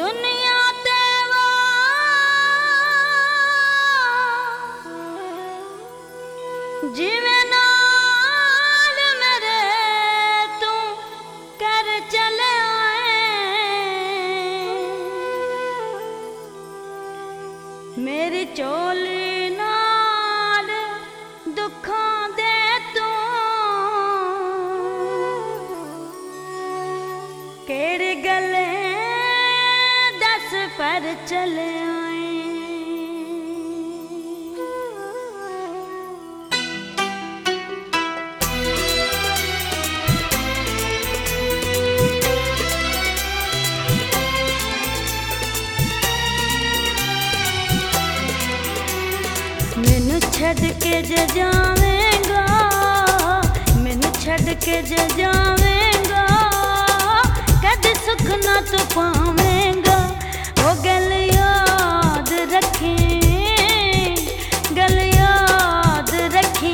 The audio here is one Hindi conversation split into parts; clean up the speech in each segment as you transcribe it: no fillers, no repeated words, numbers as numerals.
दुनिया ते वो जिवें नाल मेरे तू कर चले आए मेरी चोली नाल दुखां दे तू केड़ी गल्ले दस पर चले आए। मैनू छड़ के जे जावेगा, मैनू छड़ के जे जावेगा, कद सुख ना तू पावेगा। वो गल याद रखी, गल याद रखी,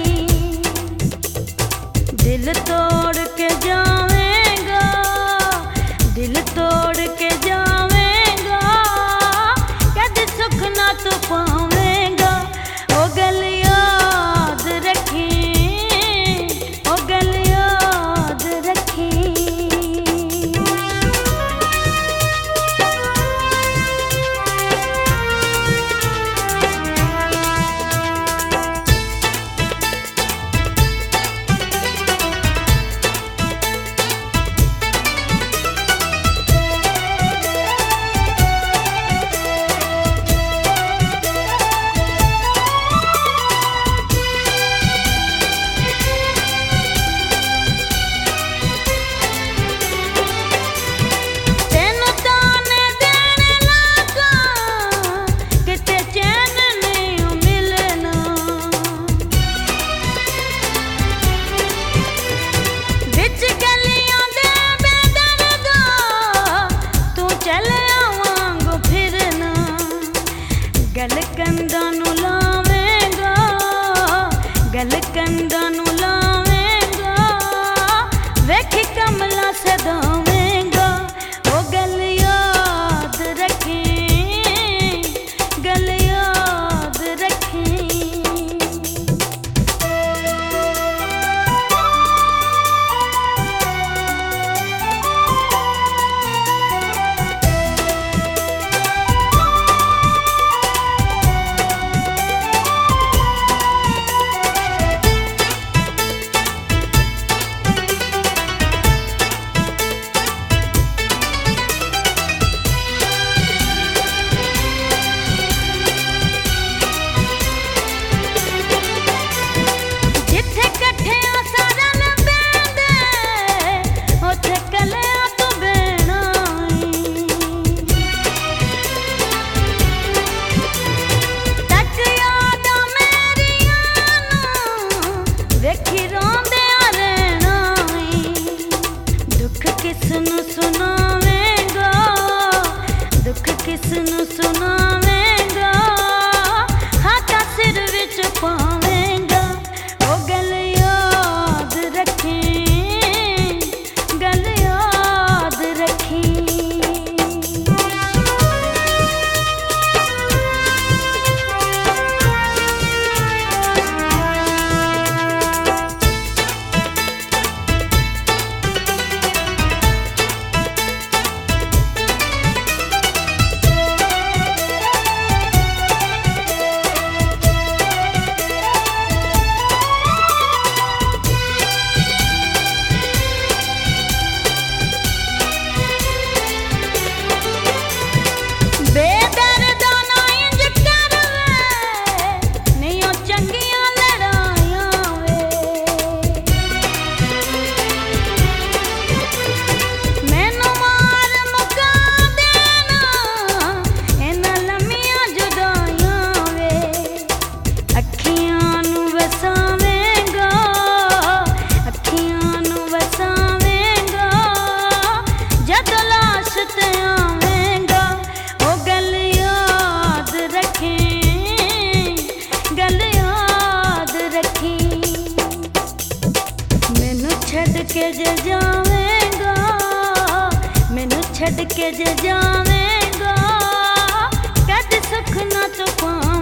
दिल तोड़ के जावेगा, दिल तोड़ के जावेगा, कद सुख ना तू पावेगा। वो गल याद रखी, वो गल याद रखी। गल कंधा नू लावेगा, गल कंधा नू लावेगा, वेखी कमला सदावेगा। वो गल याद रखी, गल याद रखी। किसनू सुनावेगा, दुख किसनू सुनावेगा, हाथा सिर विच पावेगा। वो गल याद रखी, गल याद रखी। के जे जावेगा, मैनू छड़ के जे जावेगा, सुख ना तूफान